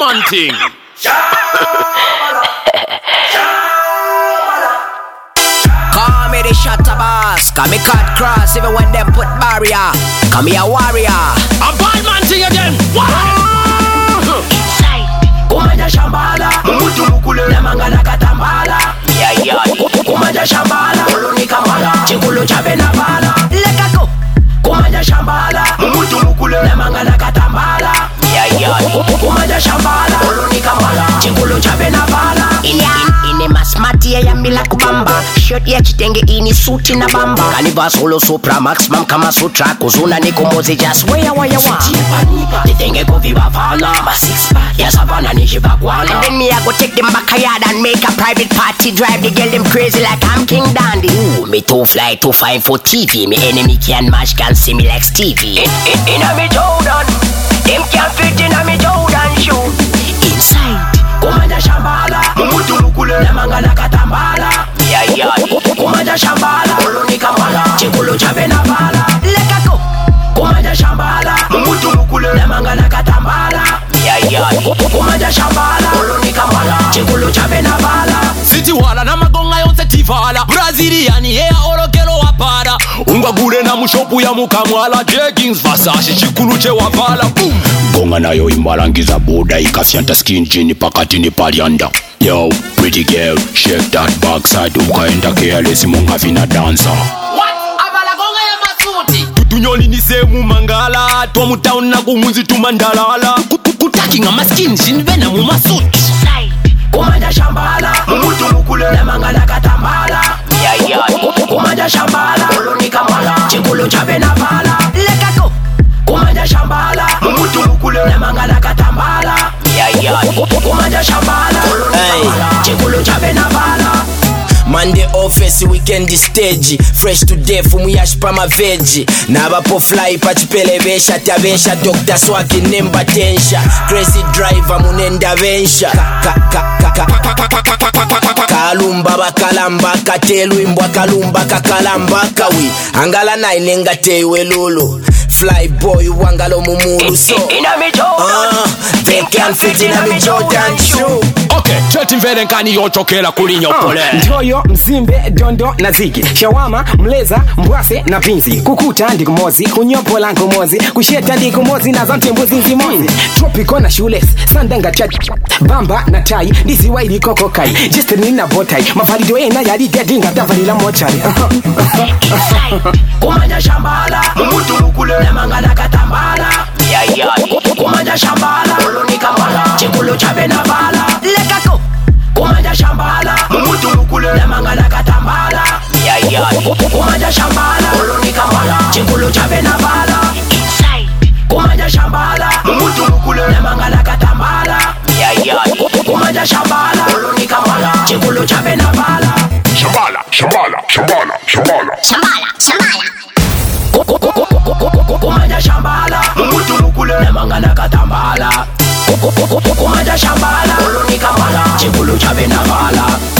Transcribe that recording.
man thing. Call me the shutter boss, call me cut cross even when them put barrier. Call me a warrior. A bad man thing again. Kumanja shambala, mumutu mukule na mangana katambala. Kumanja shambala, uluni kamala, chikulu chabe na bala. Lekako. Kumanja shambala, mumutu mukule na mangana katambala. Kumanja shambala, uluni kamala, chikulu chabe na bala. Ine masmati ya mila kubamba. Shirt ya chitenge ini suti na bamba. Kaliba solo supra maximum kama sutra. Kuzuna niko mozi just waya wa. Nitenge kovi bafana. Yes savana nishibakwana. And then me I go take them back a yard and make a private party. Drive the girl them crazy like I'm King Dandy. Ooh, me too fly too fine for TV. Me enemy can match can see me like Stevie. In a me Jordan. Them can't fit in a me Jordan shoe. Inside Kumanja shambala, mumutu mukule na mangana katambala. Kumanja shambala, uluni kamala, chikulu chabe na bala. Lekako. Kumanja shambala, mumutu mukule na mangana katambala. Kumanja shambala, uluni kamala, chikulu chabe na bala. City wala na magonga yonse tivala. Braziliani yeah olokelo wapara. Unga gule na mushopu ya mukamwala. Jeggings Versace chikulu che wapala. Gonga nayo imbalangiza boda ikafyanta skin jini pakatini palianda. Yo, pretty girl, shake that backside. Ukaenda careless munga vina dancer. What? Abala gonga ya masuti. Tunyoli ni semu mangala. Twa mutaun na kumunzi tumandalala. Kutakinga maskin jini vena mumasuti. Kumanja shambala, mumutu mukule na mangana katambala. Kumanja shambala, uluni kamala, chikulu chabe na bala. Lekako. Kumanja shambala, mumutu mukule na mangana katambala. Kumanja shambala, uluni kamala, chikulu chabe na bala. Monday office, weekend stage. Fresh to death, umuyash pa ma veggie. Nabapo fly pachipelevesha. Tabensha, Dr. Swaki nemba tensha. Crazy driver, munenda vensha. Kalumba bakalamba katelu imbwa kalumba kakalamba kawi. Angala na inenga tewe lulu. Fly boy wangalo mumulu so. They can't fit in a me Jordan shoe. Okay, cheti mvele nkani yochokela kulinyo pole. Njoyo, mzimbe, dondo na zigi. Shawama, mleza, mbwase na pinzi. Kukuta ndiku mozi, kunyopola nku mozi. Kusheta ndiku mozi na zante mbuzi nzimozi. Tropico na shoeless, sandanga chat. Bamba na tai, disi waili koko kai. Just nina botai, mafarido ena yari dedinga davalila mochari. Kumanja shambala, mumutu mukule na mangana katambala. Kumanja shambala, uluni kamala, chikulu chabe na bala. Lekako. Kumanja shambala, mumutu mukule na mangana katambala. Kumanja shambala, uluni kamala, chikulu chabe na bala. Kumanja shambala, mumutu mukule na mangana katambala. Kumanja shambala, uluni kamala, chikulu chabe na bala. Shambala. Kumanja shambala, mumutu mukule na mangana katambala. Kumanja shambala, uluni kamala, chikulu chabe na bala.